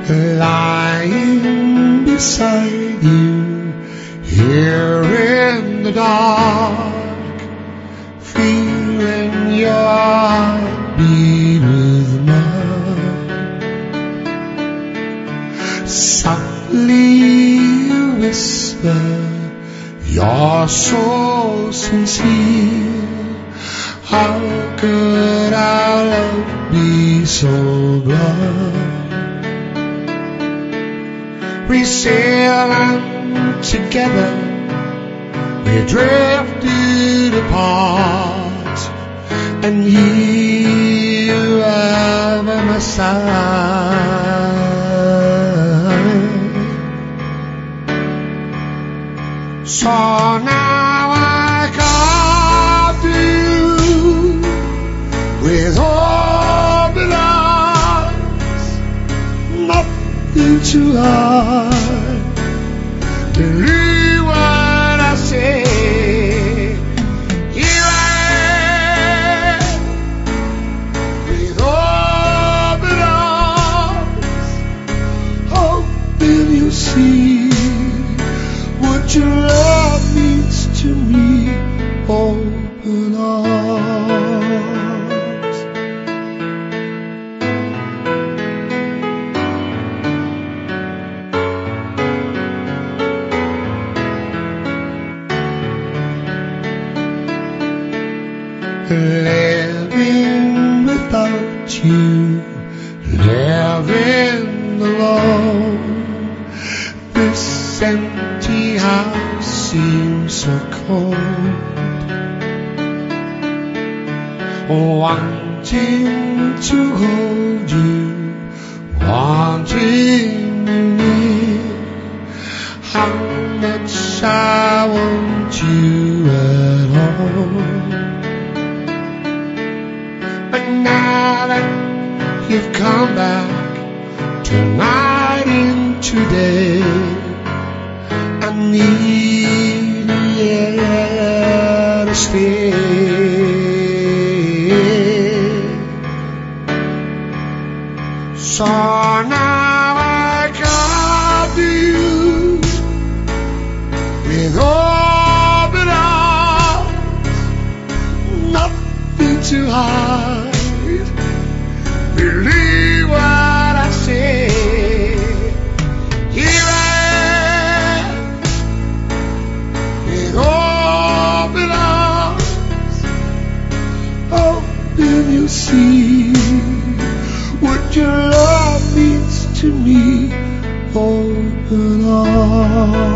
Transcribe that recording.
lying beside you here in the dark, feeling your heart beat with mine. Softly you whisper, you're so sincere. How could our love be so blind? We sailed together, we drifted apart, and here you are by my side. So now I come to you with open arms, nothing too hard. Believe what I say. Here I am with open arms, hoping you'll see what your love means to me. Open arms. Living without you, living alone, this empty house seems so cold. Wanting to hold you, wanting you near, how much I want you at all. But now that you've come back tonight and today, I need you to stay. So now I come to you with open arms, nothing to hide. Believe what I say. Here I am with open arms, hoping you'll see what your love means to me. Open arms.